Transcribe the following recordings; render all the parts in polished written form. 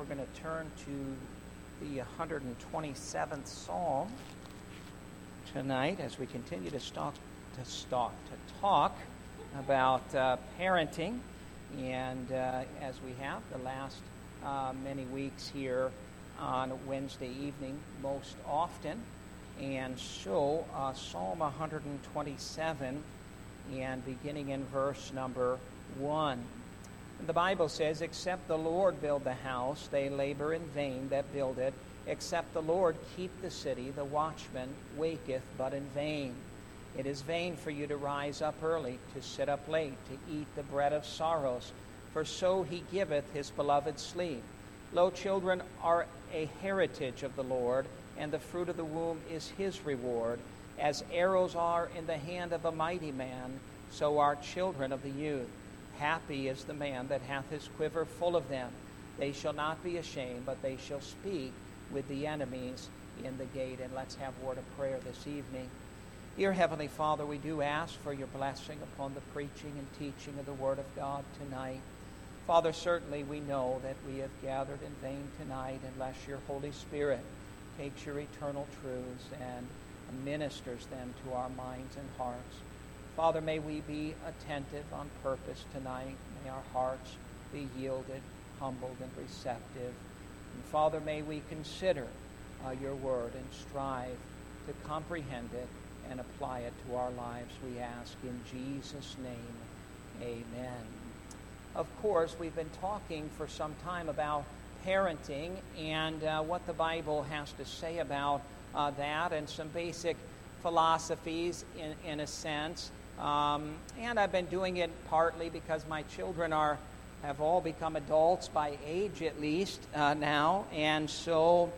we're going to turn to the 127th Psalm tonight as we continue to talk about parenting, and as we have the last many weeks here on Wednesday evening most often. And so Psalm 127, and beginning in verse number 1. The Bible says, "Except the Lord build the house, they labor in vain that build it. Except the Lord keep the city, the watchman waketh but in vain. It is vain for you to rise up early, to sit up late, to eat the bread of sorrows, for so he giveth his beloved sleep. Lo, children are a heritage of the Lord, and the fruit of the womb is his reward. As arrows are in the hand of a mighty man, so are children of the youth. Happy is the man that hath his quiver full of them. They shall not be ashamed, but they shall speak with the enemies in the gate." And let's have a word of prayer this evening. Dear Heavenly Father, we do ask for your blessing upon the preaching and teaching of the Word of God tonight. Father, certainly we know that we have gathered in vain tonight unless your Holy Spirit takes your eternal truths and ministers them to our minds and hearts. Father, may we be attentive on purpose tonight. May our hearts be yielded, humbled, and receptive. And Father, may we consider your word and strive to comprehend it and apply it to our lives, we ask in Jesus' name. Amen. Of course, we've been talking for some time about parenting and what the Bible has to say about that, and some basic philosophies in a sense. And I've been doing it partly because my children have all become adults by age at least now, and so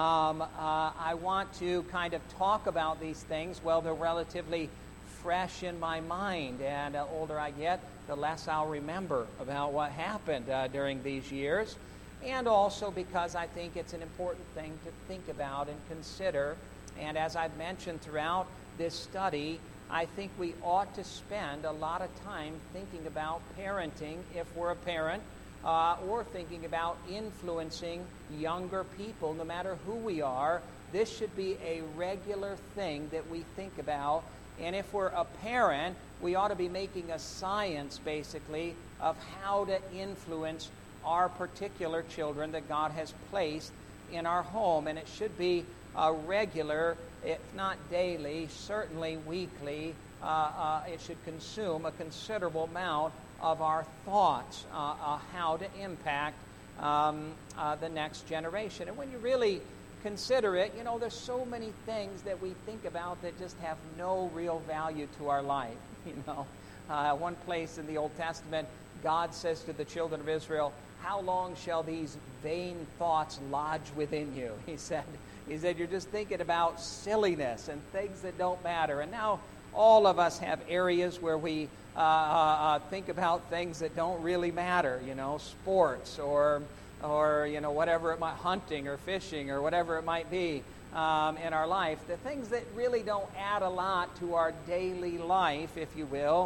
I want to kind of talk about these things. Well, they're relatively fresh in my mind, and the older I get, the less I'll remember about what happened during these years, and also because I think it's an important thing to think about and consider. And as I've mentioned throughout this study, I think we ought to spend a lot of time thinking about parenting if we're a parent, or thinking about influencing younger people, no matter who we are. This should be a regular thing that we think about. And if we're a parent, we ought to be making a science, basically, of how to influence our particular children that God has placed in our home. And it should be regular, if not daily, certainly weekly. It should consume a considerable amount of our thoughts, how to impact the next generation. And when you really consider it, you know, there's so many things that we think about that just have no real value to our life. You know, one place in the Old Testament, God says to the children of Israel, "How long shall these vain thoughts lodge within you?" He said, you're just thinking about silliness and things that don't matter. And now all of us have areas where we think about things that don't really matter, you know, sports or you know, whatever it might, hunting or fishing or whatever it might be in our life. The things that really don't add a lot to our daily life, if you will.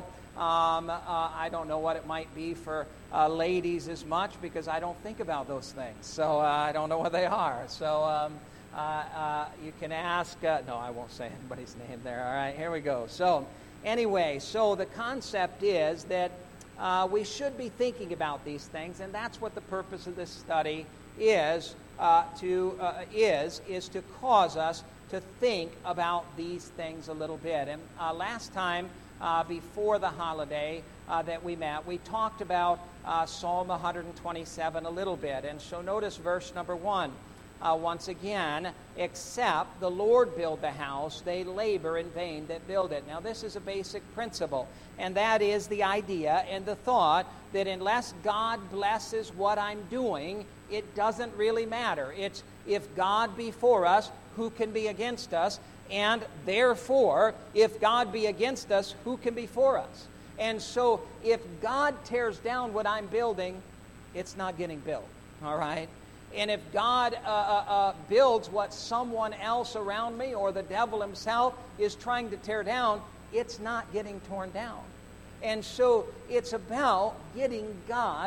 I don't know what it might be for ladies as much, because I don't think about those things. So I don't know what they are. So you can ask, no, I won't say anybody's name there. All right, here we go. So anyway, so the concept is that we should be thinking about these things, and that's what the purpose of this study is to cause us to think about these things a little bit. And last time, before the holiday that we met, we talked about Psalm 127 a little bit. And so notice verse number 1. Once again, "Except the Lord build the house, they labor in vain that build it." Now, this is a basic principle, and that is the idea and the thought that unless God blesses what I'm doing, it doesn't really matter. It's, if God be for us, who can be against us? And therefore, if God be against us, who can be for us? And so, if God tears down what I'm building, it's not getting built, all right? And if God builds what someone else around me or the devil himself is trying to tear down, it's not getting torn down. And so it's about getting God's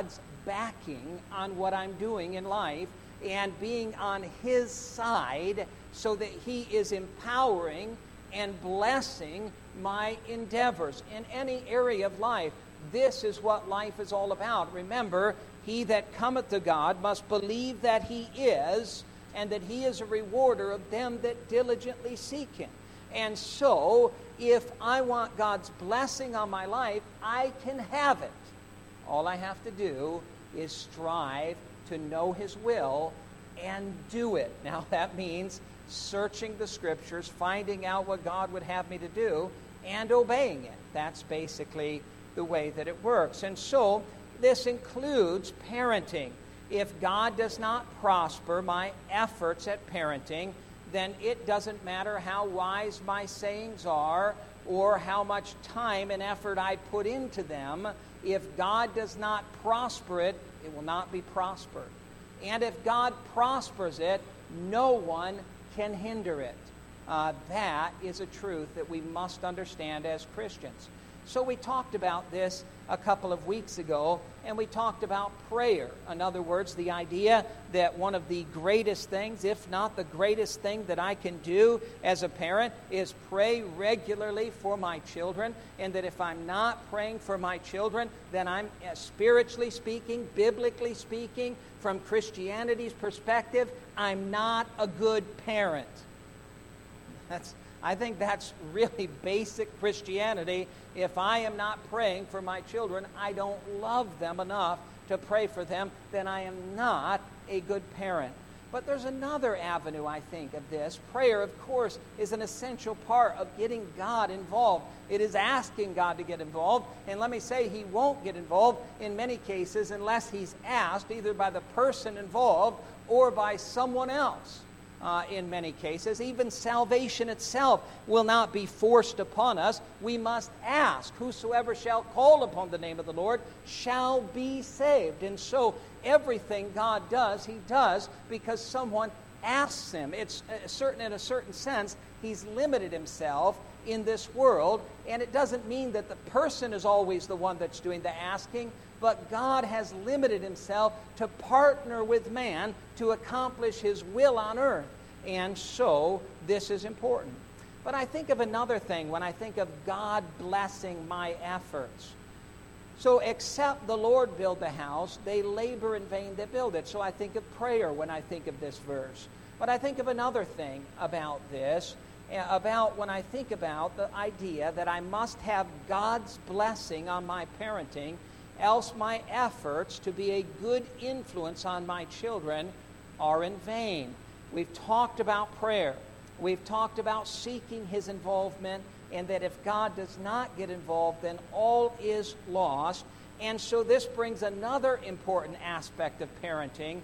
backing on what I'm doing in life and being on His side so that He is empowering and blessing my endeavors in any area of life. This is what life is all about. Remember, he that cometh to God must believe that He is, and that He is a rewarder of them that diligently seek Him. And so, if I want God's blessing on my life, I can have it. All I have to do is strive to know His will and do it. Now, that means searching the Scriptures, finding out what God would have me to do, and obeying it. That's basically the way that it works. And so, this includes parenting. If God does not prosper my efforts at parenting, then it doesn't matter how wise my sayings are or how much time and effort I put into them. If God does not prosper it, it will not be prospered. And if God prospers it, no one can hinder it. That is a truth that we must understand as Christians. So we talked about this a couple of weeks ago, and we talked about prayer. In other words, the idea that one of the greatest things, if not the greatest thing that I can do as a parent, is pray regularly for my children, and that if I'm not praying for my children, then I'm, spiritually speaking, biblically speaking, from Christianity's perspective, I'm not a good parent. I think that's really basic Christianity. If I am not praying for my children, I don't love them enough to pray for them, then I am not a good parent. But there's another avenue, I think, of this. Prayer, of course, is an essential part of getting God involved. It is asking God to get involved. And let me say, He won't get involved in many cases unless He's asked, either by the person involved or by someone else. In many cases, even salvation itself will not be forced upon us. We must ask. Whosoever shall call upon the name of the Lord shall be saved. And so everything God does, He does because someone asks Him. It's in a certain sense, He's limited Himself in this world, and it doesn't mean that the person is always the one that's doing the asking, but God has limited Himself to partner with man to accomplish His will on earth. And so this is important. But I think of another thing when I think of God blessing my efforts. So except the Lord build the house, they labor in vain that build it. So I think of prayer when I think of this verse. But I think of another thing about this, about when I think about the idea that I must have God's blessing on my parenting, else my efforts to be a good influence on my children are in vain. We've talked about prayer. We've talked about seeking His involvement, and that if God does not get involved, then all is lost. And so this brings another important aspect of parenting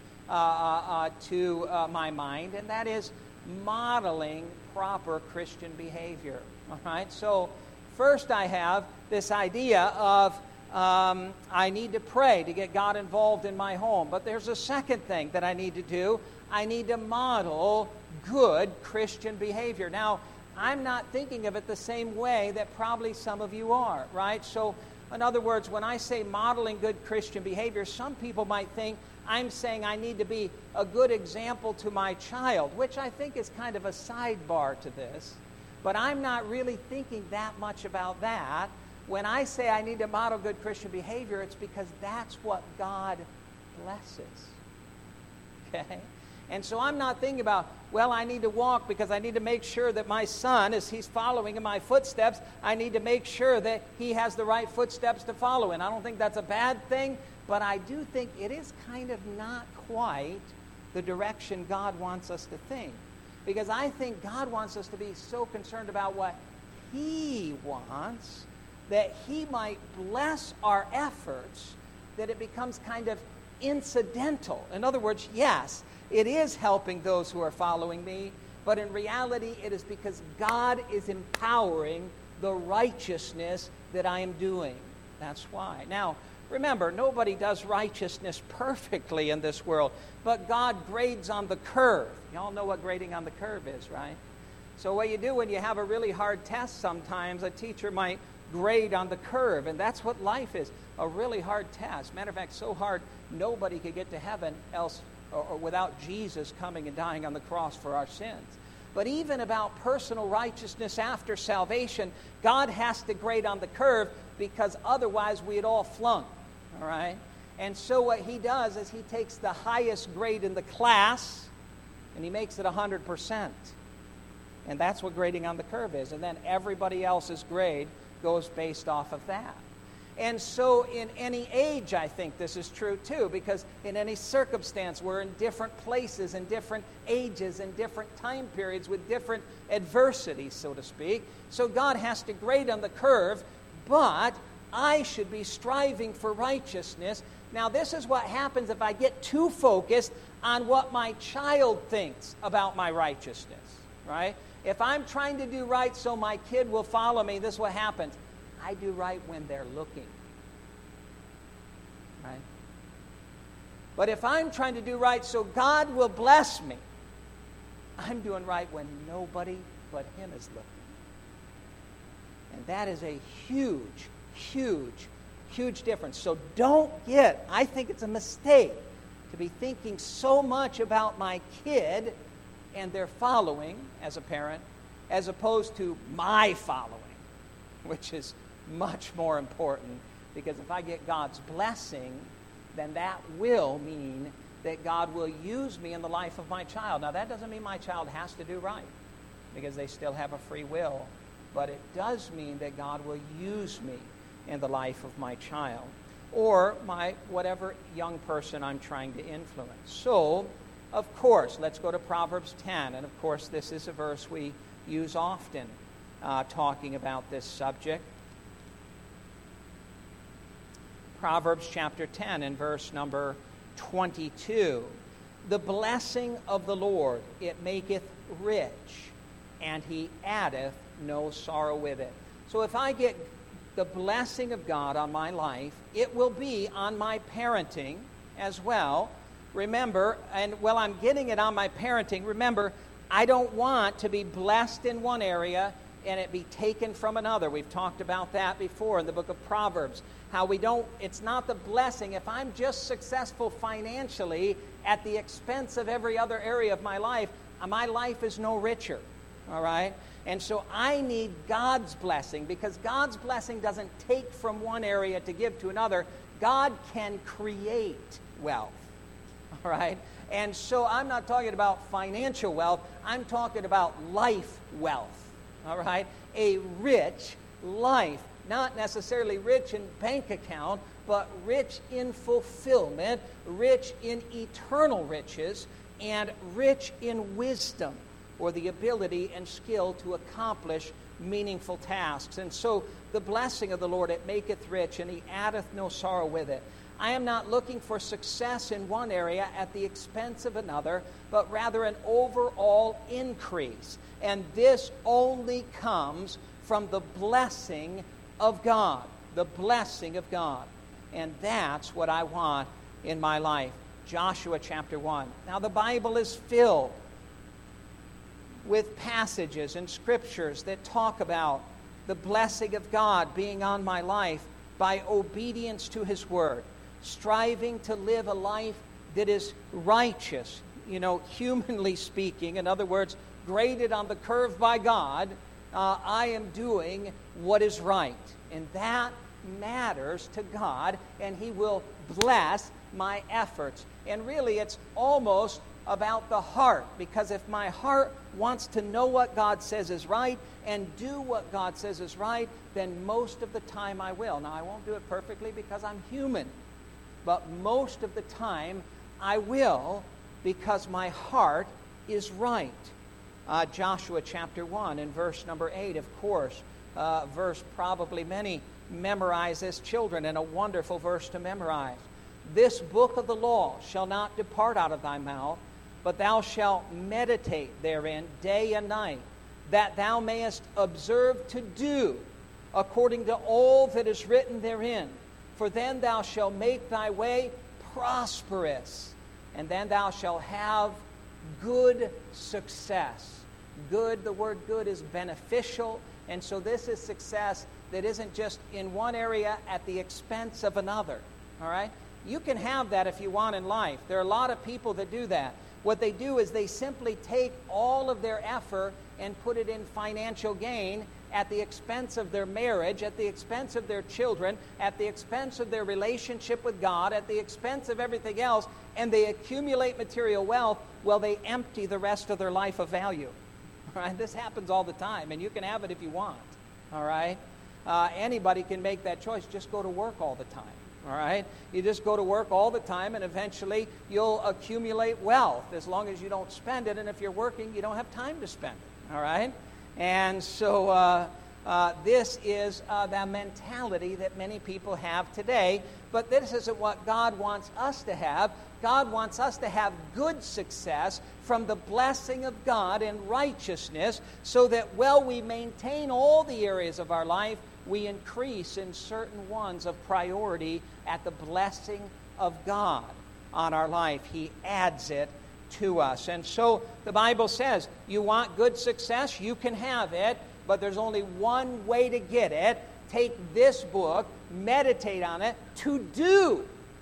to my mind, and that is modeling proper Christian behavior. All right? So first I have this idea of I need to pray to get God involved in my home. But there's a second thing that I need to do. I need to model good Christian behavior. Now, I'm not thinking of it the same way that probably some of you are, right? So, in other words, when I say modeling good Christian behavior, some people might think I'm saying I need to be a good example to my child, which I think is kind of a sidebar to this. But I'm not really thinking that much about that. When I say I need to model good Christian behavior, it's because that's what God blesses. Okay? And so I'm not thinking about, well, I need to walk because I need to make sure that my son, as he's following in my footsteps, I need to make sure that he has the right footsteps to follow in. I don't think that's a bad thing, but I do think it is kind of not quite the direction God wants us to think. Because I think God wants us to be so concerned about what He wants that He might bless our efforts, that it becomes kind of incidental. In other words, yes, it is helping those who are following me, but in reality, it is because God is empowering the righteousness that I am doing. That's why. Now, remember, nobody does righteousness perfectly in this world, but God grades on the curve. Y'all know what grading on the curve is, right? So what you do when you have a really hard test sometimes, a teacher might grade on the curve. And that's what life is, a really hard test. Matter of fact, so hard, nobody could get to heaven else or without Jesus coming and dying on the cross for our sins. But even about personal righteousness after salvation, God has to grade on the curve, because otherwise we'd all flunk, all right? And so what he does is he takes the highest grade in the class and he makes it 100%. And that's what grading on the curve is. And then everybody else's grade goes based off of that. And so in any age, I think this is true too, because in any circumstance, we're in different places and different ages and different time periods with different adversities, so to speak. So God has to grade on the curve, but I should be striving for righteousness. Now, this is what happens if I get too focused on what my child thinks about my righteousness, right? If I'm trying to do right so my kid will follow me, this is what happens. I do right when they're looking, right? But if I'm trying to do right so God will bless me, I'm doing right when nobody but him is looking. And that is a huge, huge, huge difference. So I think it's a mistake to be thinking so much about my kid and their following as a parent, as opposed to my following, which is much more important, because if I get God's blessing, then that will mean that God will use me in the life of my child. Now, that doesn't mean my child has to do right, because they still have a free will, but it does mean that God will use me in the life of my child or my whatever young person I'm trying to influence. So, of course, let's go to Proverbs 10, and of course this is a verse we use often talking about this subject. Proverbs chapter 10 and verse number 22. The blessing of the Lord, it maketh rich, and he addeth no sorrow with it. So if I get the blessing of God on my life, it will be on my parenting as well. Remember, and while I'm getting it on my parenting, remember, I don't want to be blessed in one area and it be taken from another. We've talked about that before in the book of Proverbs. How it's not the blessing. If I'm just successful financially at the expense of every other area of my life is no richer. All right? And so I need God's blessing, because God's blessing doesn't take from one area to give to another. God can create wealth. All right? And so I'm not talking about financial wealth. I'm talking about life wealth. All right? A rich life. Not necessarily rich in bank account, but rich in fulfillment, rich in eternal riches, and rich in wisdom, or the ability and skill to accomplish meaningful tasks. And so the blessing of the Lord, it maketh rich, and he addeth no sorrow with it. I am not looking for success in one area at the expense of another, but rather an overall increase. And this only comes from the blessing of God. The blessing of God. And that's what I want in my life. Joshua chapter 1. Now the Bible is filled with passages and scriptures that talk about the blessing of God being on my life by obedience to his word, striving to live a life that is righteous, humanly speaking. In other words, graded on the curve by God, I am doing what is right. And that matters to God, and he will bless my efforts. And really, it's almost about the heart, because if my heart wants to know what God says is right and do what God says is right, then most of the time I will. Now, I won't do it perfectly because I'm human, but most of the time I will, because my heart is right. Joshua chapter 1 and verse number 8, of course, verse probably many memorize as children, and a wonderful verse to memorize. This book of the law shall not depart out of thy mouth, but thou shalt meditate therein day and night, that thou mayest observe to do according to all that is written therein. For then thou shalt make thy way prosperous, and then thou shalt have good success. Good, the word good is beneficial. And so this is success that isn't just in one area at the expense of another. All right? You can have that if you want in life. There are a lot of people that do that. What they do is they simply take all of their effort and put it in financial gain at the expense of their marriage, at the expense of their children, at the expense of their relationship with God, at the expense of everything else, and they accumulate material wealth while they empty the rest of their life of value. All right? This happens all the time, and you can have it if you want. All right? Anybody can make that choice. Just go to work all the time. All right? You just go to work all the time, and eventually you'll accumulate wealth as long as you don't spend it. And if you're working, you don't have time to spend it. All right? And so this is the mentality that many people have today. But this isn't what God wants us to have. God wants us to have good success from the blessing of God and righteousness, so that while we maintain all the areas of our life, we increase in certain ones of priority at the blessing of God on our life. He adds it to us. And so the Bible says, you want good success, you can have it, but there's only one way to get it. Take this book, meditate on it, to do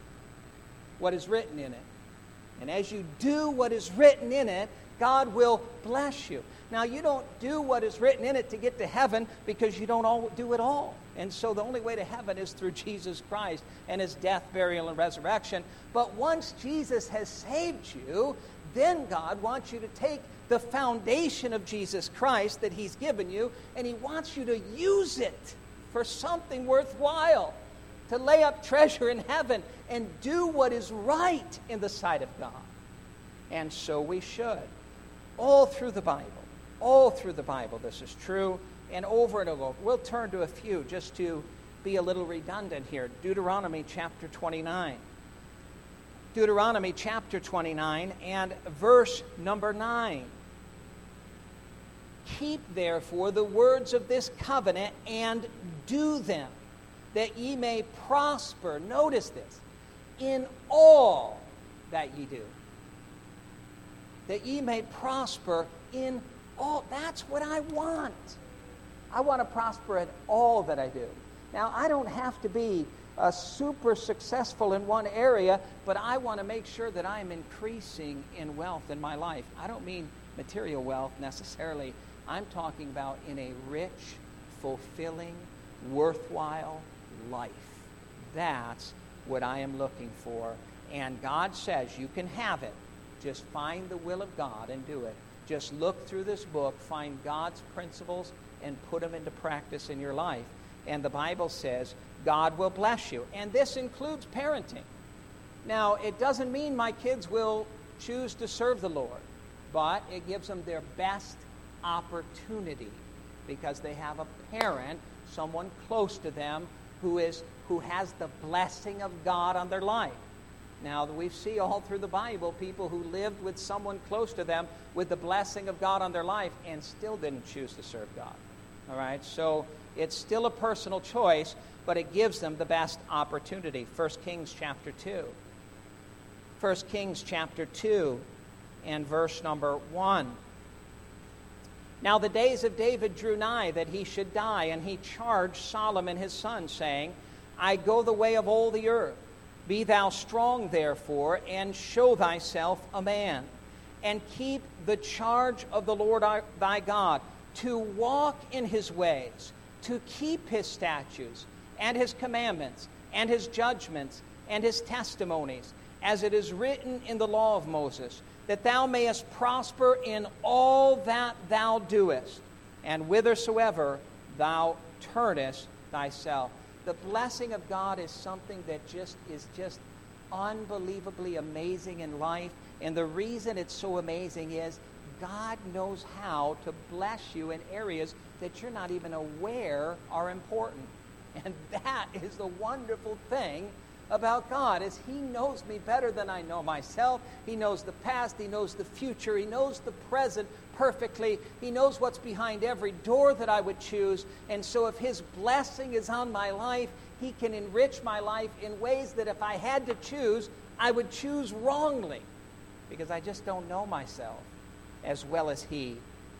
what is written in it. And as you do what is written in it, God will bless you. Now, you don't do what is written in it to get to heaven, because you don't do it all. And so the only way to heaven is through Jesus Christ and his death, burial, and resurrection. But once Jesus has saved you, then God wants you to take the foundation of Jesus Christ that he's given you, and he wants you to use it for something worthwhile, to lay up treasure in heaven and do what is right in the sight of God. And so we should. All through the Bible, this is true, and over and over. We'll turn to a few just to be a little redundant here. Deuteronomy chapter 29. Deuteronomy chapter 29 and verse number 9. Keep therefore the words of this covenant and do them, that ye may prosper, notice this, in all that ye do. That ye may prosper in all. That's what I want. I want to prosper in all that I do. Now, I don't have to be super successful in one area, but I want to make sure that I'm increasing in wealth in my life. I don't mean material wealth necessarily. I'm talking about in a rich, fulfilling, worthwhile life. That's what I am looking for. And God says you can have it. Just find the will of God and do it. Just look through this book, find God's principles, and put them into practice in your life. And the Bible says God will bless you. And this includes parenting. Now, it doesn't mean my kids will choose to serve the Lord, but it gives them their best opportunity because they have a parent, someone close to them, who has the blessing of God on their life. Now, we see all through the Bible people who lived with someone close to them with the blessing of God on their life and still didn't choose to serve God. All right? So it's still a personal choice, but it gives them the best opportunity. 1 Kings chapter 2. 1 Kings chapter 2 and verse number 1. Now the days of David drew nigh that he should die, and he charged Solomon his son, saying, I go the way of all the earth. Be thou strong, therefore, and show thyself a man, and keep the charge of the Lord thy God, to walk in his ways, to keep his statutes, and his commandments, and his judgments, and his testimonies, as it is written in the law of Moses, that thou mayest prosper in all that thou doest, and whithersoever thou turnest thyself. The blessing of God is something that is just unbelievably amazing in life. And the reason it's so amazing is God knows how to bless you in areas that you're not even aware are important. And that is the wonderful thing about God, is he knows me better than I know myself. He knows the past. He knows the future. He knows the present perfectly. He knows what's behind every door that I would choose. And so if his blessing is on my life, he can enrich my life in ways that if I had to choose, I would choose wrongly, because I just don't know myself as well as he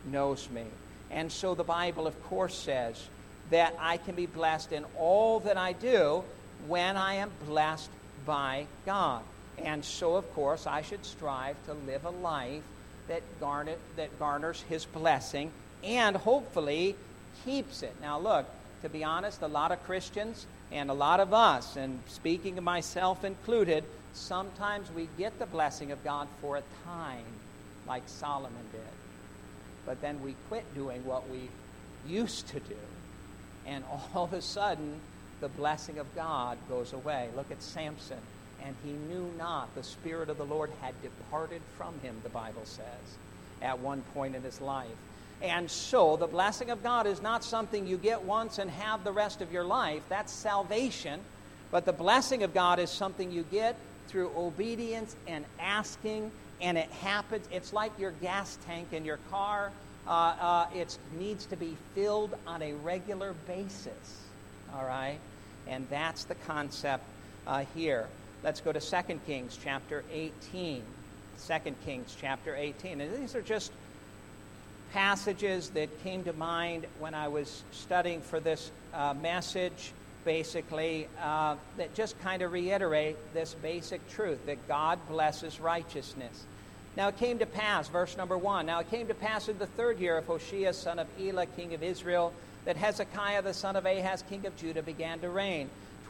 knows me. And so the Bible, of course, says that I can be blessed in all that I do when I am blessed by God. And so, of course, I should strive to live a life that garners His blessing and hopefully keeps it. Now, look, to be honest, a lot of Christians and a lot of us, and speaking of myself included, sometimes we get the blessing of God for a time, like Solomon did. But then we quit doing what we used to do. And all of a sudden, the blessing of God goes away. Look at Samson. And he knew not, the Spirit of the Lord had departed from him, the Bible says, at one point in his life. And so the blessing of God is not something you get once and have the rest of your life. That's salvation. But the blessing of God is something you get through obedience and asking, and it happens. It's like your gas tank in your car. It needs to be filled on a regular basis. All right? And that's the concept here. Let's go to 2 Kings chapter 18. 2 Kings chapter 18. And these are just passages that came to mind when I was studying for this message, basically, that just kind of reiterate this basic truth, that God blesses righteousness. Now it came to pass, verse number 1, now it came to pass in the 3rd year of Hoshea, son of Elah, king of Israel, that Hezekiah, the son of Ahaz, king of Judah, began to reign.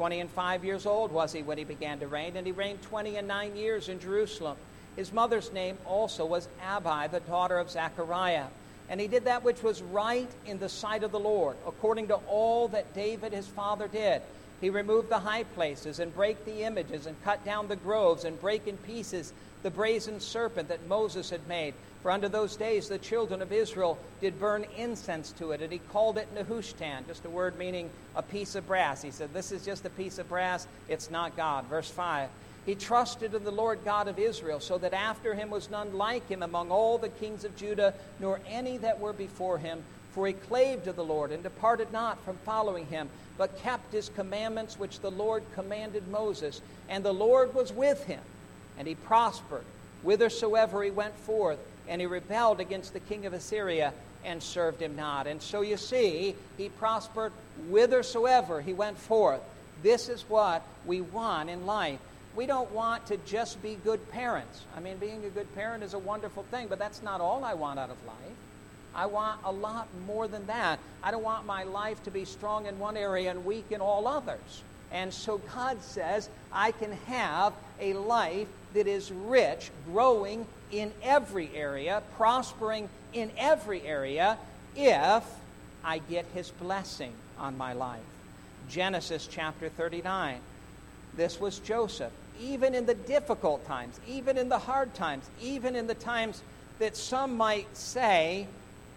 25 years old was he when he began to reign, and he reigned 29 years in Jerusalem. His mother's name also was Abi, the daughter of Zechariah. And he did that which was right in the sight of the Lord, according to all that David his father did. He removed the high places, and brake the images, and cut down the groves, and brake in pieces the brazen serpent that Moses had made. For unto those days the children of Israel did burn incense to it, and he called it Nehushtan, just a word meaning a piece of brass. He said, this is just a piece of brass, it's not God. Verse 5, he trusted in the Lord God of Israel, so that after him was none like him among all the kings of Judah, nor any that were before him. For he clave to the Lord, and departed not from following him, but kept his commandments which the Lord commanded Moses. And the Lord was with him, and he prospered whithersoever he went forth. And he rebelled against the king of Assyria and served him not. And so you see, he prospered whithersoever he went forth. This is what we want in life. We don't want to just be good parents. I mean, being a good parent is a wonderful thing, but that's not all I want out of life. I want a lot more than that. I don't want my life to be strong in one area and weak in all others. And so God says I can have a life that is rich, growing in every area, prospering in every area, if I get His blessing on my life. Genesis chapter 39. This was Joseph. Even in the difficult times, even in the hard times, even in the times that some might say,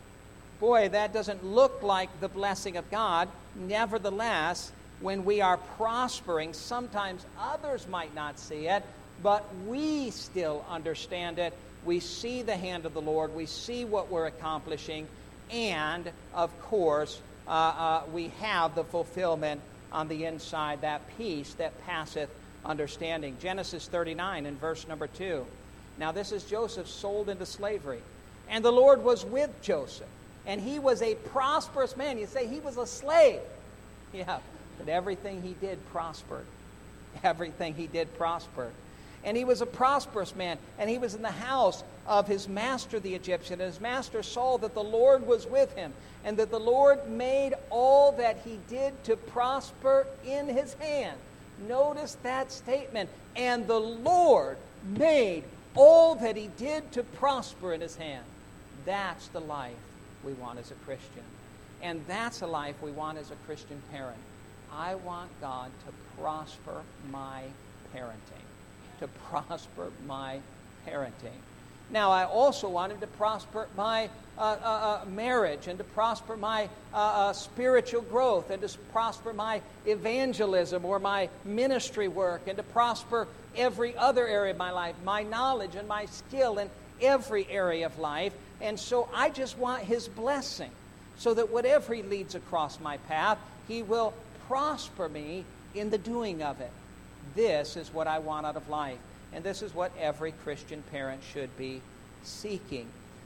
boy, that doesn't look like the blessing of God. Nevertheless, when we are prospering, sometimes others might not see it, but we still understand it. We see the hand of the Lord. We see what we're accomplishing. And, of course, we have the fulfillment on the inside, that peace that passeth understanding. Genesis 39 and verse number 2. Now this is Joseph sold into slavery. And the Lord was with Joseph. And he was a prosperous man. You say he was a slave. Yeah, but everything he did prospered. Everything he did prospered. And he was a prosperous man. And he was in the house of his master, the Egyptian. And his master saw that the Lord was with him, and that the Lord made all that he did to prosper in his hand. Notice that statement. And the Lord made all that he did to prosper in his hand. That's the life we want as a Christian. And that's a life we want as a Christian parent. I want God to prosper my parenting. To prosper my parenting. Now, I also want Him to prosper my marriage, and to prosper my spiritual growth, and to prosper my evangelism or my ministry work, and to prosper every other area of my life, my knowledge and my skill in every area of life. And so I just want His blessing, so that whatever He leads across my path, He will prosper me in the doing of it. This is what I want out of life. And this is what every Christian parent should be seeking.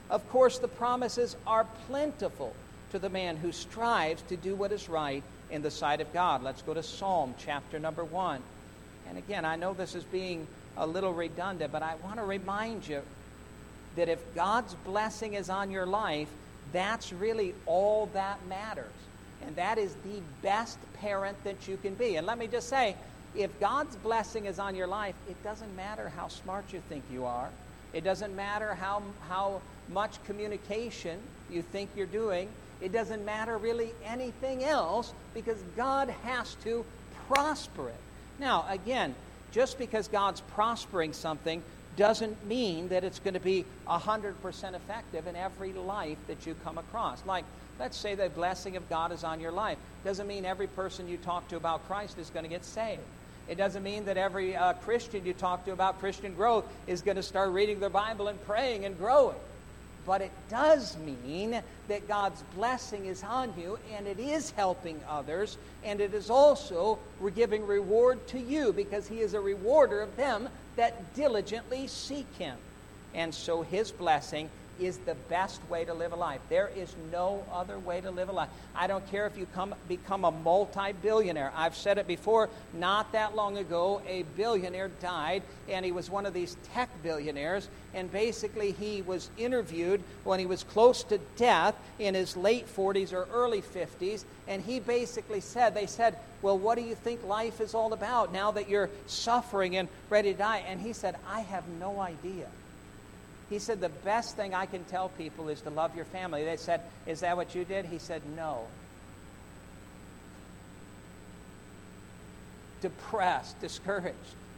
Of course, the promises are plentiful to the man who strives to do what is right in the sight of God. Let's go to Psalm chapter number 1. And again, I know this is being a little redundant, but I want to remind you that if God's blessing is on your life, that's really all that matters. And that is the best parent that you can be. And let me just say, if God's blessing is on your life, it doesn't matter how smart you think you are. It doesn't matter how much communication you think you're doing. It doesn't matter really anything else, because God has to prosper it. Now, again, just because God's prospering something doesn't mean that it's going to be 100% effective in every life that you come across. Like, let's say the blessing of God is on your life. Doesn't mean every person you talk to about Christ is going to get saved. It doesn't mean that every Christian you talk to about Christian growth is going to start reading their Bible and praying and growing. But it does mean that God's blessing is on you, and it is helping others, and it is also giving reward to you, because He is a rewarder of them that diligently seek Him. And so His blessing is the best way to live a life. There is no other way to live a life. I don't care if you become a multi-billionaire. I've said it before, not that long ago, a billionaire died, and he was one of these tech billionaires, and basically he was interviewed when he was close to death in his late 40s or early 50s, and he basically said, they said, well, what do you think life is all about now that you're suffering and ready to die? And he said, I have no idea. He said, the best thing I can tell people is to love your family. They said, is that what you did? He said, no. Depressed, discouraged.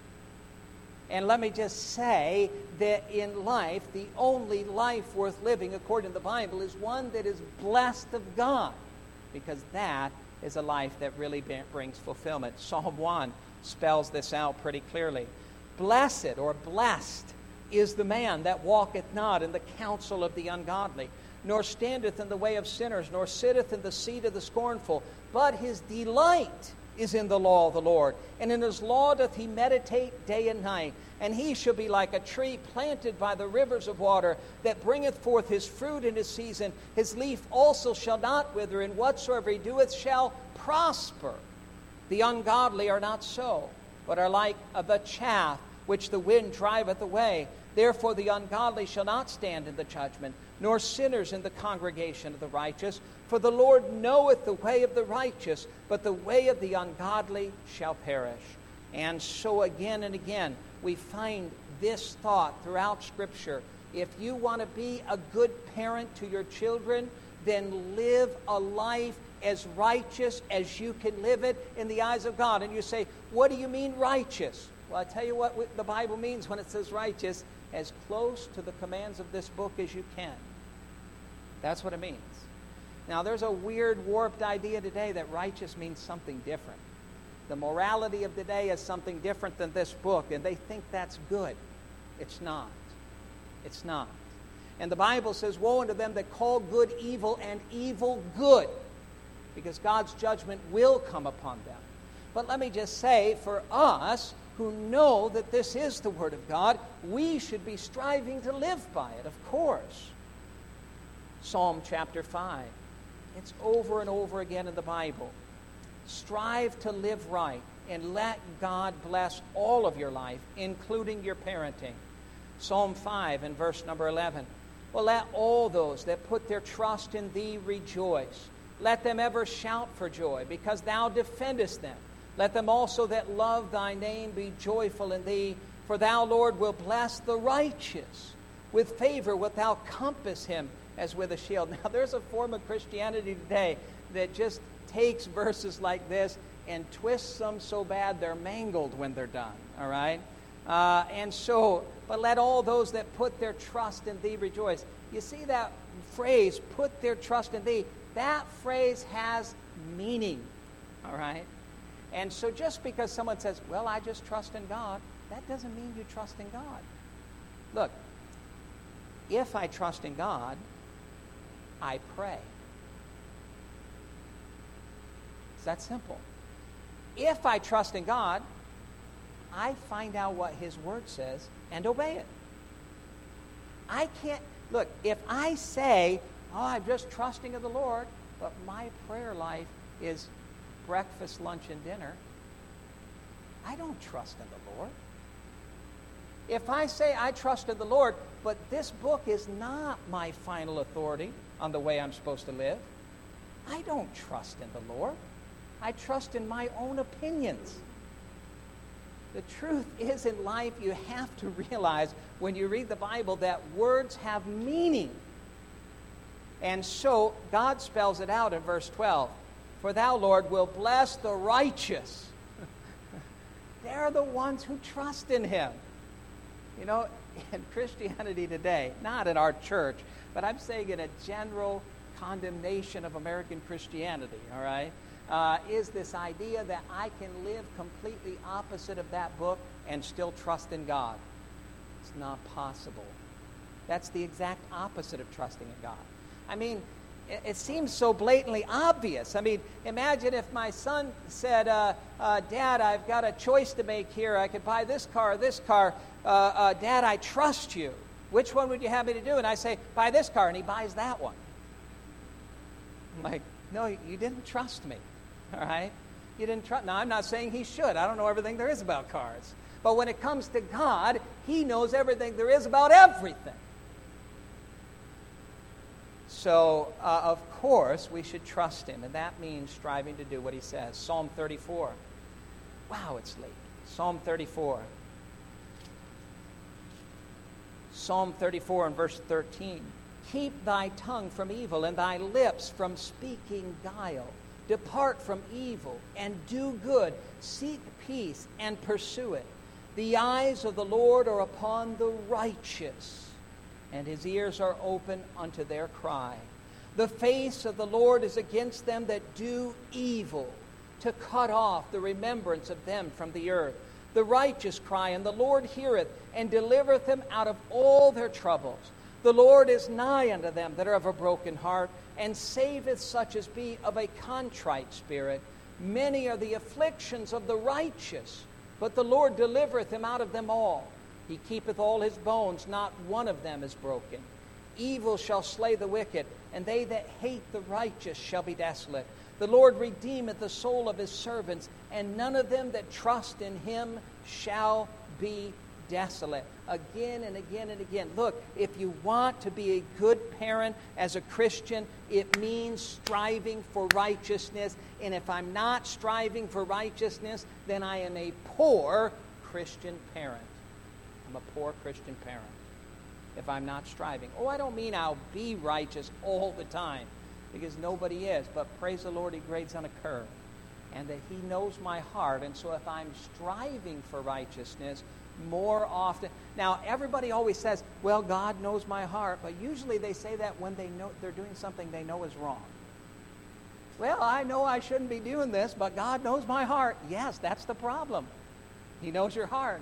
And let me just say that in life, the only life worth living, according to the Bible, is one that is blessed of God, because that is a life that really brings fulfillment. Psalm 1 spells this out pretty clearly. Blessed or blessed is the man that walketh not in the counsel of the ungodly, nor standeth in the way of sinners, nor sitteth in the seat of the scornful. But his delight is in the law of the Lord, and in his law doth he meditate day and night. And he shall be like a tree planted by the rivers of water, that bringeth forth his fruit in his season. His leaf also shall not wither, and whatsoever he doeth shall prosper. The ungodly are not so, but are like the chaff which the wind driveth away. Therefore the ungodly shall not stand in the judgment, nor sinners in the congregation of the righteous. For the Lord knoweth the way of the righteous, but the way of the ungodly shall perish. And so again and again, we find this thought throughout Scripture. If you want to be a good parent to your children, then live a life as righteous as you can live it in the eyes of God. And you say, what do you mean righteous? Well, I tell you what the Bible means when it says righteous: as close to the commands of this book as you can. That's what it means. Now, there's a weird, warped idea today that righteous means something different. The morality of the day is something different than this book, and they think that's good. It's not. It's not. And the Bible says, woe unto them that call good evil and evil good, because God's judgment will come upon them. But let me just say, for us who know that this is the Word of God, we should be striving to live by it, of course. Psalm chapter 5. It's over and over again in the Bible. Strive to live right, and let God bless all of your life, including your parenting. Psalm 5 and verse number 11. Well, let all those that put their trust in Thee rejoice. Let them ever shout for joy, because Thou defendest them. Let them also that love Thy name be joyful in Thee. For Thou, Lord, will bless the righteous. With favor wilt Thou compass him as with a shield. Now, there's a form of Christianity today that just takes verses like this and twists them so bad they're mangled when they're done, all right? But let all those that put their trust in Thee rejoice. You see that phrase, put their trust in Thee? That phrase has meaning, all right? And so just because someone says, well, I just trust in God, that doesn't mean you trust in God. Look, if I trust in God, I pray. It's that simple. If I trust in God, I find out what His Word says and obey it. I can't, Look, if I say, I'm just trusting in the Lord, but my prayer life is breakfast, lunch, and dinner, I don't trust in the Lord. If I say I trust in the Lord, but this book is not my final authority on the way I'm supposed to live, I don't trust in the Lord. I trust in my own opinions. The truth is, in life, you have to realize when you read the Bible that words have meaning. And so God spells it out in verse 12. For thou, Lord, will bless the righteous. They're the ones who trust in him. You know, in Christianity today, not in our church, but I'm saying in a general condemnation of American Christianity, all right, is this idea that I can live completely opposite of that book and still trust in God. It's not possible. That's the exact opposite of trusting in God. I mean, it seems so blatantly obvious. I mean, imagine if my son said, Dad, I've got a choice to make here. I could buy this car or this car. Dad, I trust you. Which one would you have me to do? And I say, buy this car, and he buys that one. I'm like, no, you didn't trust me, all right? You didn't trust. Now, I'm not saying he should. I don't know everything there is about cars. But when it comes to God, he knows everything there is about everything. So, of course, we should trust him, and that means striving to do what he says. Psalm 34. Wow, it's late. Psalm 34. Psalm 34 and verse 13. Keep thy tongue from evil and thy lips from speaking guile. Depart from evil and do good. Seek peace and pursue it. The eyes of the Lord are upon the righteous, and his ears are open unto their cry. The face of the Lord is against them that do evil, to cut off the remembrance of them from the earth. The righteous cry, and the Lord heareth, and delivereth them out of all their troubles. The Lord is nigh unto them that are of a broken heart, and saveth such as be of a contrite spirit. Many are the afflictions of the righteous, but the Lord delivereth him out of them all. He keepeth all his bones, not one of them is broken. Evil shall slay the wicked, and they that hate the righteous shall be desolate. The Lord redeemeth the soul of his servants, and none of them that trust in him shall be desolate. Again and again and again. Look, if you want to be a good parent as a Christian, it means striving for righteousness. And if I'm not striving for righteousness, then I am a poor Christian parent. I'm a poor Christian parent if I'm not striving. Oh, I don't mean I'll be righteous all the time, because nobody is. But praise the Lord, he grades on a curve, and that he knows my heart. And so if I'm striving for righteousness more often. Now, everybody always says, well, God knows my heart, but usually they say that when they know they're doing something they know is wrong. Well, I know I shouldn't be doing this, but God knows my heart. Yes, that's the problem. He knows your heart.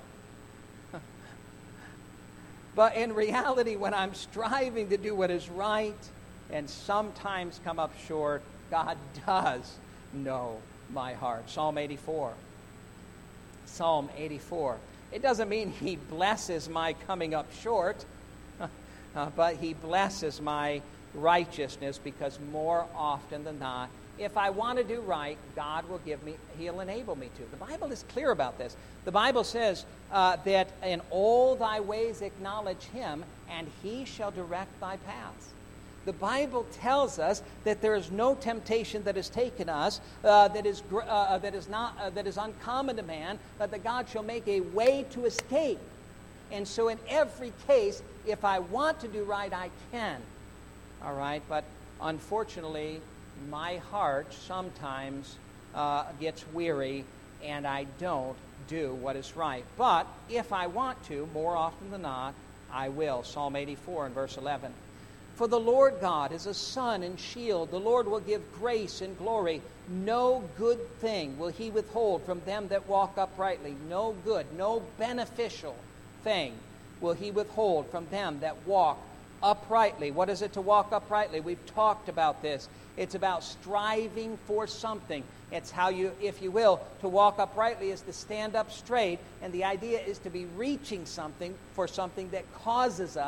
But in reality, when I'm striving to do what is right and sometimes come up short, God does know my heart. Psalm 84. Psalm 84. It doesn't mean he blesses my coming up short, but he blesses my righteousness, because more often than not, if I want to do right, God will give me, he'll enable me to. The Bible is clear about this. The Bible says that in all thy ways acknowledge him, and he shall direct thy paths. The Bible tells us that there is no temptation that has taken us that is uncommon to man, but that God shall make a way to escape. And so in every case, if I want to do right, I can. All right, but unfortunately, my heart sometimes gets weary, and I don't do what is right. But if I want to, more often than not, I will. Psalm 84 and verse 11. For the Lord God is a sun and shield. The Lord will give grace and glory. No good thing will he withhold from them that walk uprightly. No good, no beneficial thing will he withhold from them that walk uprightly. What is it to walk uprightly? We've talked about this. It's about striving for something. It's how you, if you will, to walk uprightly is to stand up straight, and the idea is to be reaching something for something that causes us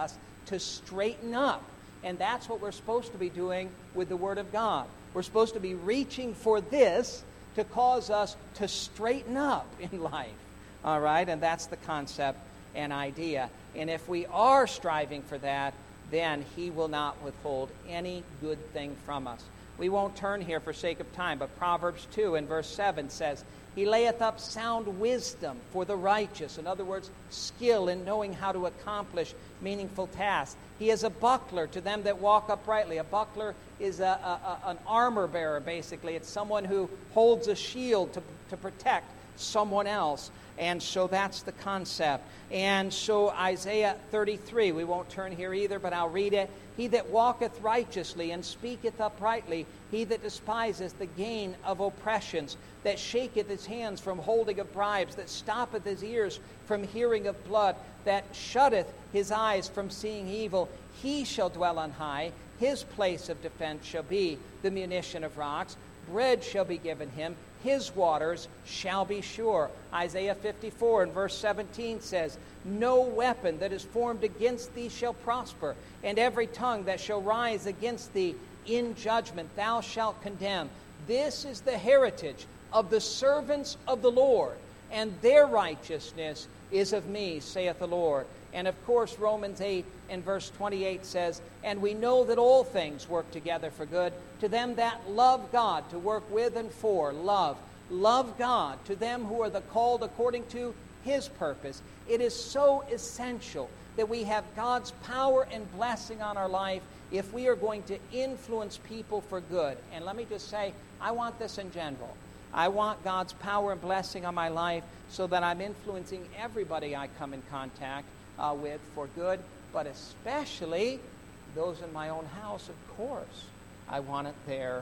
to straighten up. And that's what we're supposed to be doing with the Word of God. We're supposed to be reaching for this to cause us to straighten up in life. All right? And that's the concept and idea. And if we are striving for that, then He will not withhold any good thing from us. We won't turn here for sake of time, but Proverbs 2 and verse 7 says, He layeth up sound wisdom for the righteous. In other words, skill in knowing how to accomplish meaningful tasks. He is a buckler to them that walk uprightly. A buckler is an armor bearer, basically. It's someone who holds a shield to protect someone else. And so that's the concept. And so Isaiah 33, we won't turn here either, but I'll read it. He that walketh righteously and speaketh uprightly, he that despiseth the gain of oppressions, that shaketh his hands from holding of bribes, that stoppeth his ears from hearing of blood, that shutteth his eyes from seeing evil, he shall dwell on high. His place of defense shall be the munition of rocks. Bread shall be given him. His waters shall be sure. Isaiah 54 and verse 17 says, No weapon that is formed against thee shall prosper, and every tongue that shall rise against thee in judgment thou shalt condemn. This is the heritage of the servants of the Lord, and their righteousness is of me, saith the Lord. And of course, Romans 8 and verse 28 says, And we know that all things work together for good to them that love God, to work with and for love. Love God, to them who are the called according to His purpose. It is so essential that we have God's power and blessing on our life if we are going to influence people for good. And let me just say, I want this in general. I want God's power and blessing on my life so that I'm influencing everybody I come in contact with for good, but especially those in my own house, of course. I want it there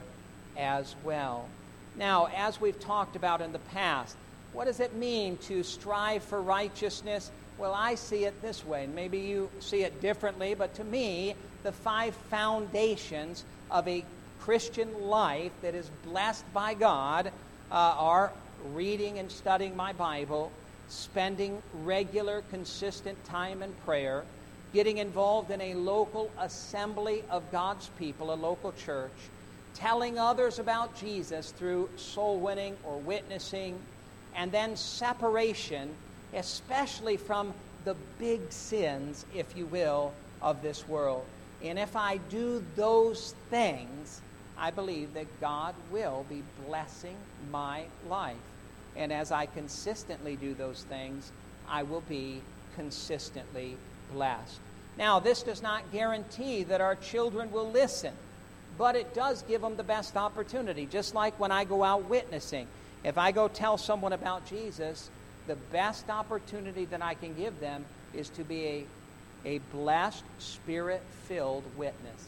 as well. Now, as we've talked about in the past, what does it mean to strive for righteousness? Well, I see it this way, and maybe you see it differently, but to me, the 5 foundations of a Christian life that is blessed by God are reading and studying my Bible, spending regular, consistent time in prayer, getting involved in a local assembly of God's people, a local church, telling others about Jesus through soul winning or witnessing, and then separation, especially from the big sins, if you will, of this world. And if I do those things, I believe that God will be blessing my life. And as I consistently do those things, I will be consistently blessed. Now, this does not guarantee that our children will listen, but it does give them the best opportunity. Just like when I go out witnessing. If I go tell someone about Jesus, the best opportunity that I can give them is to be a blessed, Spirit-filled witness.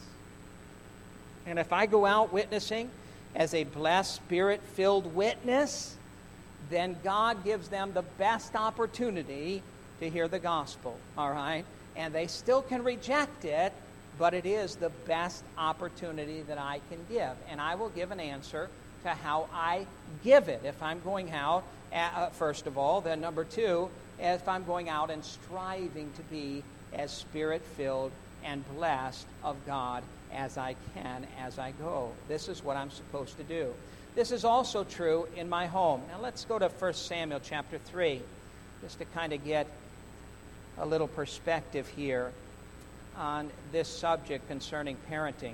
And if I go out witnessing as a blessed, Spirit-filled witness, then God gives them the best opportunity to hear the gospel, all right? And they still can reject it, but it is the best opportunity that I can give. And I will give an answer to how I give it. If I'm going out, first of all, then number 2, if I'm going out and striving to be as Spirit-filled and blessed of God as I can as I go. This is what I'm supposed to do. This is also true in my home. Now let's go to 1 Samuel chapter 3, just to kind of get a little perspective here on this subject concerning parenting.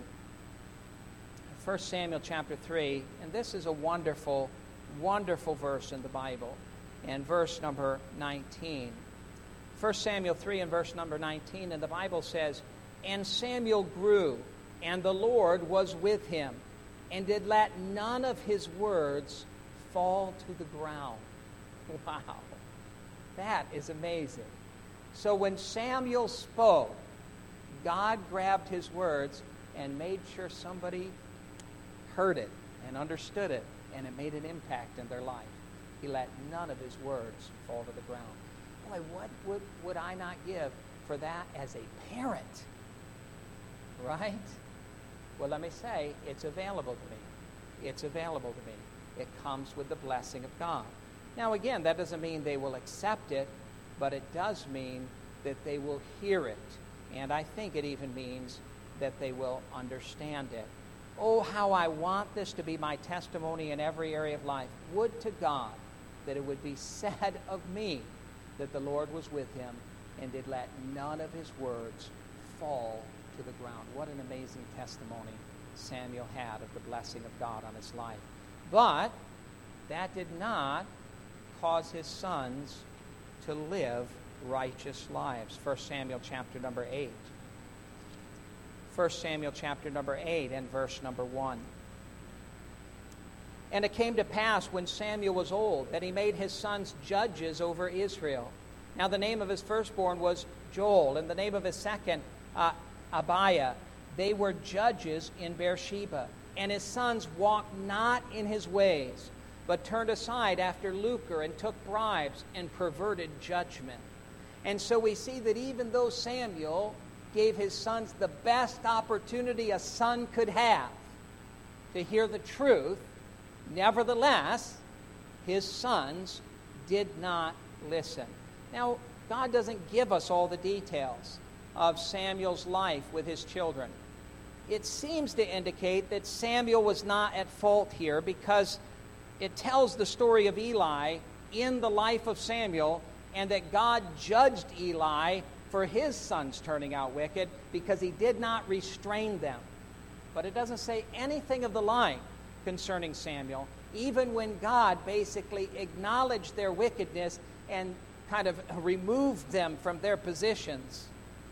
1 Samuel chapter 3, and this is a wonderful, wonderful verse in the Bible, and verse number 19. 1 Samuel 3 and verse number 19, and the Bible says, And Samuel grew, and the Lord was with him, and did let none of his words fall to the ground. Wow, that is amazing. So when Samuel spoke, God grabbed his words and made sure somebody heard it and understood it, and it made an impact in their life. He let none of his words fall to the ground. Boy, what would I not give for that as a parent? Right? Well, let me say, it's available to me. It's available to me. It comes with the blessing of God. Now, again, that doesn't mean they will accept it, but it does mean that they will hear it And I think it even means that they will understand it. Oh, how I want this to be my testimony in every area of life. Would to God that it would be said of me that the Lord was with him and did let none of his words fall to the ground. What an amazing testimony Samuel had of the blessing of God on his life. But that did not cause his sons to live righteous lives. 1 Samuel chapter number 8. 1 Samuel chapter number 8 and verse number 1. And it came to pass when Samuel was old that he made his sons judges over Israel. Now the name of his firstborn was Joel, and the name of his second, Abiah. They were judges in Beersheba. And his sons walked not in his ways, but turned aside after lucre and took bribes and perverted judgment. And so we see that even though Samuel gave his sons the best opportunity a son could have to hear the truth, nevertheless, his sons did not listen. Now, God doesn't give us all the details of Samuel's life with his children. It seems to indicate that Samuel was not at fault here because it tells the story of Eli in the life of Samuel, and that God judged Eli for his sons turning out wicked because he did not restrain them. But it doesn't say anything of the like concerning Samuel, even when God basically acknowledged their wickedness and kind of removed them from their positions.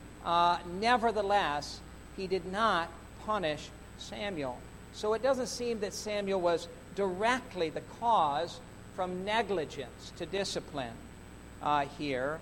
Nevertheless, he did not punish Samuel. So it doesn't seem that Samuel was directly the cause from negligence to discipline here.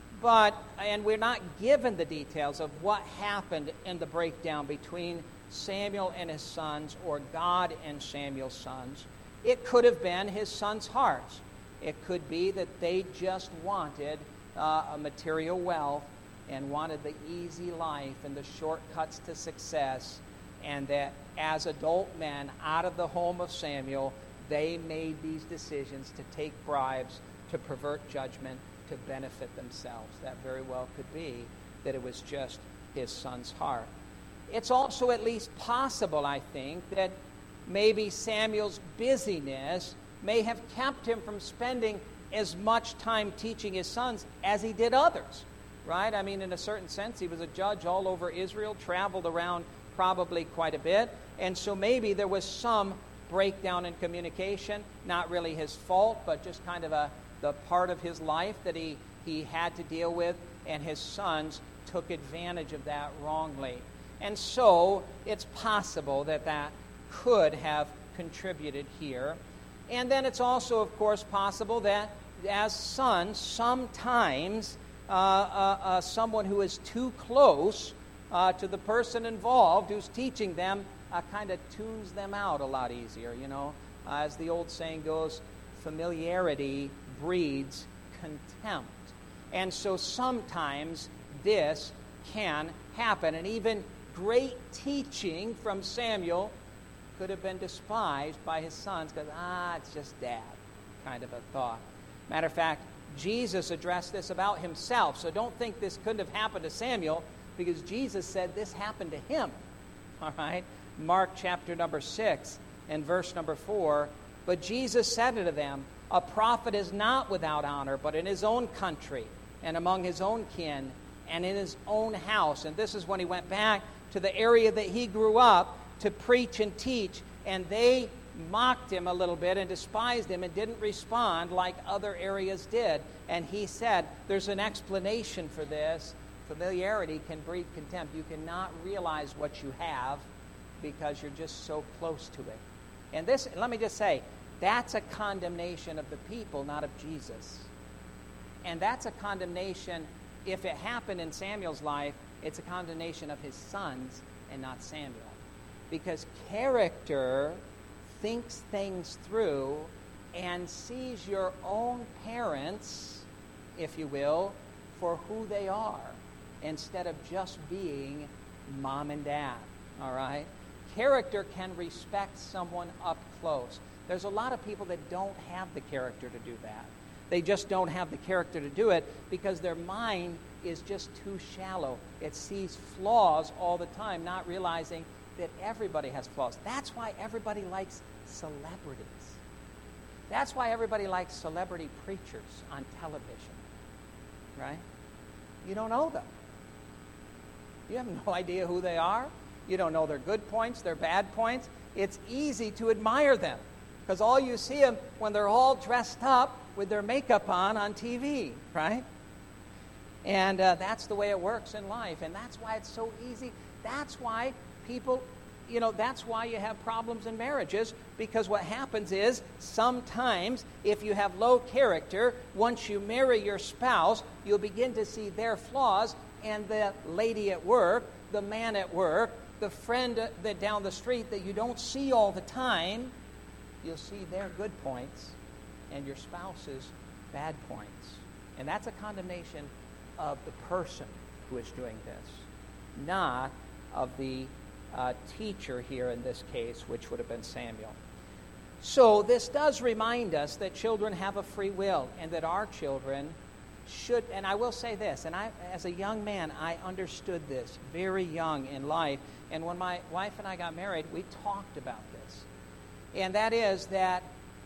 And we're not given the details of what happened in the breakdown between Samuel and his sons, or God and Samuel's sons. It could have been his sons' hearts. It could be that they just wanted a material wealth and wanted the easy life and the shortcuts to success, and that as adult men out of the home of Samuel, they made these decisions to take bribes, to pervert judgment, to benefit themselves. That very well could be that it was just his son's heart. It's also at least possible, I think, that maybe Samuel's busyness may have kept him from spending as much time teaching his sons as he did others, right? I mean, in a certain sense, he was a judge all over Israel, traveled around probably quite a bit, and so maybe there was some breakdown in communication, not really his fault, but just kind of the part of his life that he had to deal with, and his sons took advantage of that wrongly. And so it's possible that that could have contributed here. And then it's also, of course, possible that as sons, sometimes someone who is too close to the person involved who's teaching them kind of tunes them out a lot easier, you know. As the old saying goes, familiarity breeds contempt. And so sometimes this can happen. And even great teaching from Samuel could have been despised by his sons because, it's just dad, kind of a thought. Matter of fact, Jesus addressed this about himself. So don't think this couldn't have happened to Samuel, because Jesus said this happened to him. All right? Mark chapter number 6 and verse number 4. But Jesus said unto them, a prophet is not without honor, but in his own country, and among his own kin, and in his own house. And this is when he went back to the area that he grew up to preach and teach, and they mocked him a little bit and despised him and didn't respond like other areas did. And he said, there's an explanation for this. Familiarity can breed contempt. You cannot realize what you have because you're just so close to it. And this, let me just say, that's a condemnation of the people, not of Jesus. And that's a condemnation, if it happened in Samuel's life, it's a condemnation of his sons and not Samuel. Because character thinks things through and sees your own parents, if you will, for who they are, instead of just being mom and dad, all right? Character can respect someone up close. There's a lot of people that don't have the character to do that. They just don't have the character to do it because their mind is just too shallow. It sees flaws all the time, not realizing that everybody has flaws. That's why everybody likes celebrities. That's why everybody likes celebrity preachers on television, right? You don't know them. You have no idea who they are. You don't know their good points, their bad points. It's easy to admire them because all you see them when they're all dressed up with their makeup on TV, right? And that's the way it works in life. And that's why it's so easy. That's why people, that's why you have problems in marriages, because what happens is sometimes if you have low character, once you marry your spouse, you'll begin to see their flaws, and the lady at work, the man at work, the friend that down the street that you don't see all the time, you'll see their good points and your spouse's bad points. And that's a condemnation of the person who is doing this, not of the teacher here in this case, which would have been Samuel. So this does remind us that children have a free will and that our children should, and I will say this, and I, as a young man, I understood this very young in life, and when my wife and I got married, we talked about this, and that is that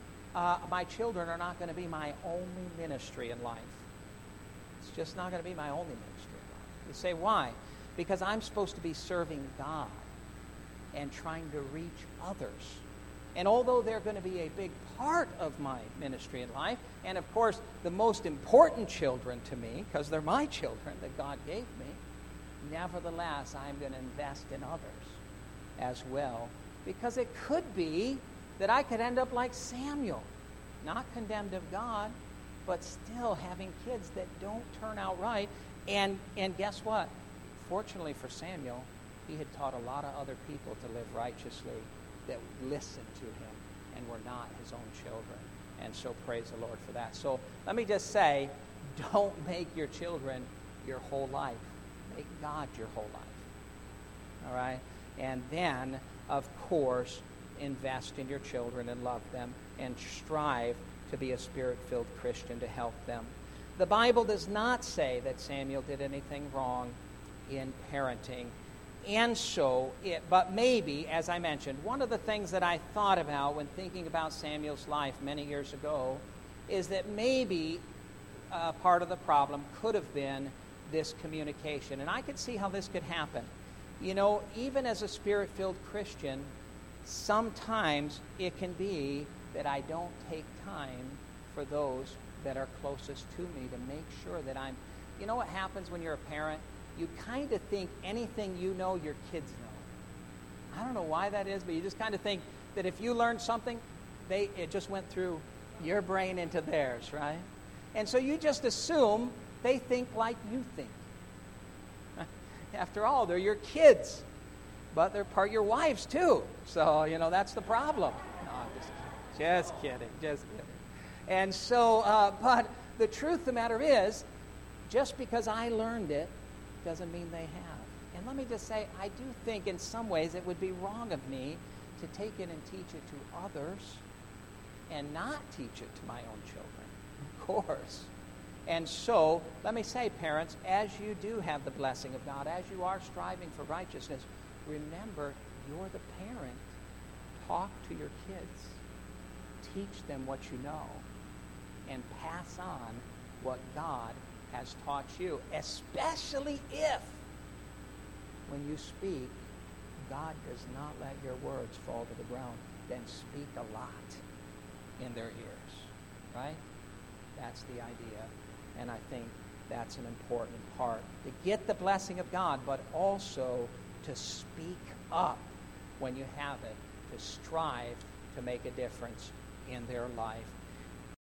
my children are not going to be my only ministry in life. It's just not going to be my only ministry in life. You say, why? Because I'm supposed to be serving God and trying to reach others. And although they're going to be a big part of my ministry in life, and of course the most important children to me, because they're my children that God gave me, nevertheless I'm going to invest in others as well. Because it could be that I could end up like Samuel, not condemned of God, but still having kids that don't turn out right. And guess what? Fortunately for Samuel, he had taught a lot of other people to live righteously that listened to him and were not his own children. And so praise the Lord for that. So let me just say, don't make your children your whole life. Make God your whole life. All right? And then, of course, invest in your children and love them and strive to be a Spirit-filled Christian to help them. The Bible does not say that Samuel did anything wrong in parenting. And so, but maybe, as I mentioned, one of the things that I thought about when thinking about Samuel's life many years ago is that maybe part of the problem could have been this communication. And I could see how this could happen. Even as a Spirit-filled Christian, sometimes it can be that I don't take time for those that are closest to me to make sure that I'm... You know what happens when you're a parent? You kind of think anything you know, your kids know. I don't know why that is, but you just kind of think that if you learned something, it just went through your brain into theirs, right? And so you just assume they think like you think. After all, they're your kids, but they're part of your wives too. So, that's the problem. No, I'm just kidding. And so, but the truth of the matter is, just because I learned it doesn't mean they have. And let me just say, I do think in some ways it would be wrong of me to take it and teach it to others and not teach it to my own children, of course. And so, let me say, parents, as you do have the blessing of God, as you are striving for righteousness, remember, you're the parent. Talk to your kids. Teach them what you know. And pass on what God has taught you, especially if, when you speak, God does not let your words fall to the ground. Then speak a lot in their ears, right? That's the idea, and I think that's an important part. To get the blessing of God, but also to speak up when you have it, to strive to make a difference in their life.